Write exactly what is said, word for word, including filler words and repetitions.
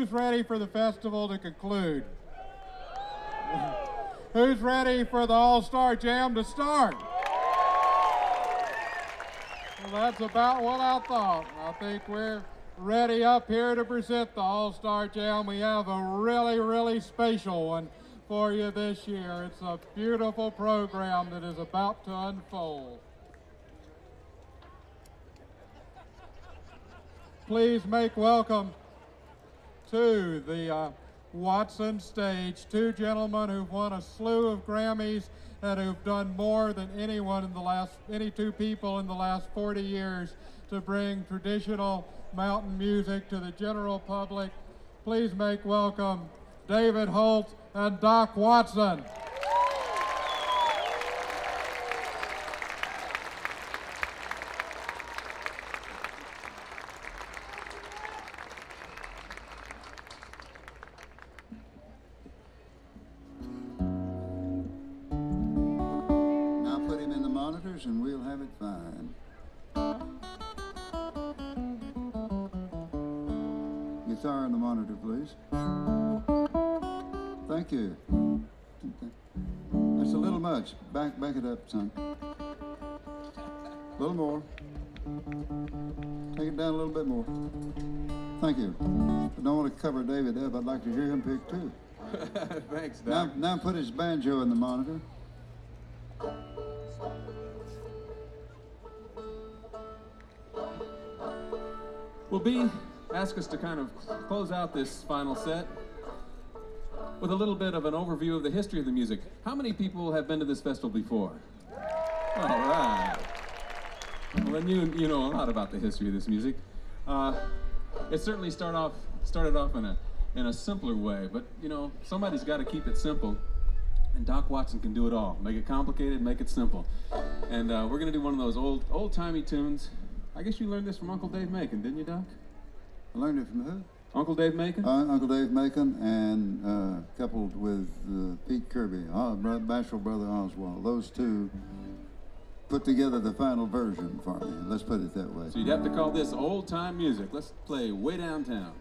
who's ready for the festival to conclude? Who's ready for the All-Star Jam to start? Well, that's about what I thought. I think we're ready up here to present the All-Star Jam. We have a really, really special one for you this year. It's a beautiful program that is about to unfold. Please make welcome to the uh, Watson stage two gentlemen who've won a slew of Grammys and who've done more than anyone in the last, any two people in the last forty years to bring traditional mountain music to the general public. Please make welcome David Holt and Doc Watson. Now put him in the monitors and we'll have it fine. Guitar on the monitor, please. Thank you. That's a little much. Back, back it up, son. A little more. Take it down a little bit more. Thank you. I don't want to cover David up. I'd like to hear him pick too. Thanks, Doc. Now, now put his banjo in the monitor. Well, B asked us to kind of close out this final set with a little bit of an overview of the history of the music. How many people have been to this festival before? All right. Well, then you you know a lot about the history of this music. Uh, it certainly start off started off in a in a simpler way, but you know somebody's got to keep it simple, and Doc Watson can do it all. Make it complicated, make it simple. And uh, we're gonna do one of those old old timey tunes. I guess you learned this from Uncle Dave Macon, didn't you, Doc? I learned it from who? Uncle Dave Macon? Uh, Uncle Dave Macon, and uh, coupled with uh, Pete Kirby, uh, Bashful Brother Oswald. Those two put together the final version for me. Let's put it that way. So you'd have to call this old time music. Let's play Way Downtown.